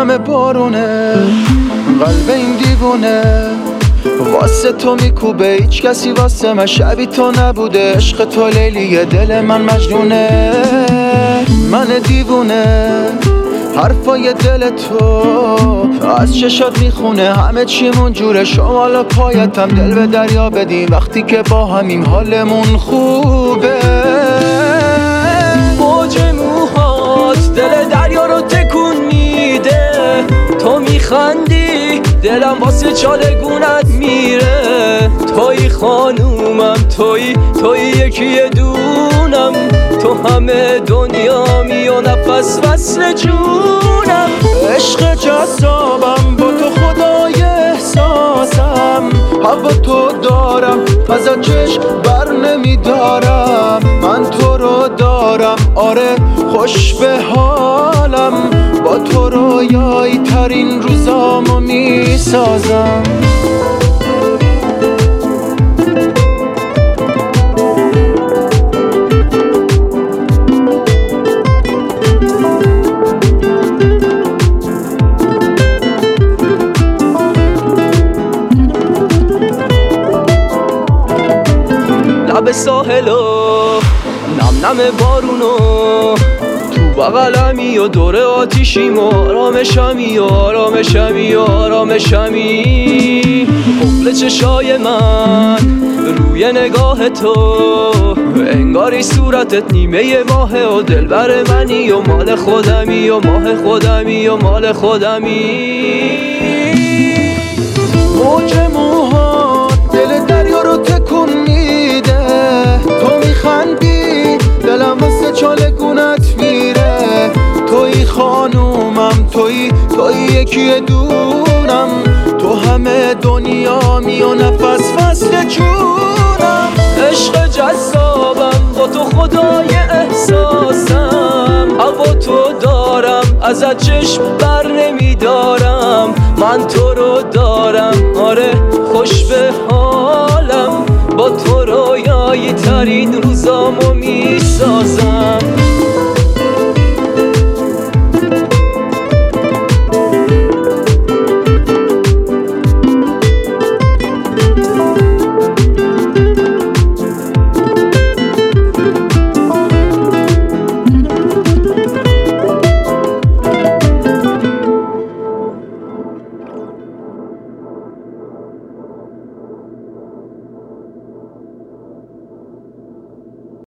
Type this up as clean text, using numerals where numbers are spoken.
نم بارونه قلب این دیوونه واسه تو میکوبه هیچ کسی واسه من شبی تو نبوده عشق تو لیلیه دل من مجنونه من دیوونه حرفای دل تو از چشات میخونه همه چیمون جوره شمال و پایتم دل به دریا بدیم وقتی که با همیم حالمون خوبه موج موهات دل دریا رو تکون میده تو میخندی دلم واسه چالگونت میره توی خانومم توی یکی دونم تو همه دنیامی و نفس وصل جونم عشق جذابم با تو خدای احساسم هوا تو دارم ازت چشم بر نمیدارم من تو رو دارم آره خوش به حالم با تو رویایی ترین روزامو میسازم لب ساحلو نم نم بارونو تو بغلمی و دور آتیشیم و آرامشمی و آرامشمی و آرامشمی قفل چشای من روی نگاه تو انگاری صورتت نیمه ماهه و دلبر منی و مال خودمی و ماه خودمی و مال خودمی موج موهات دل دریا رو تکون میده تو میخندی دلم واسه چالگونت میره توی خانومم توی یکی دونم تو همه دنیامی و نفس فصل جونم عشق جذابم با تو خدای احساسم هوا تو دارم ازت چشم بر نمیدارم من تو رو دارم آره خوش به حالم با تو رویایی ترین روزامو میسازم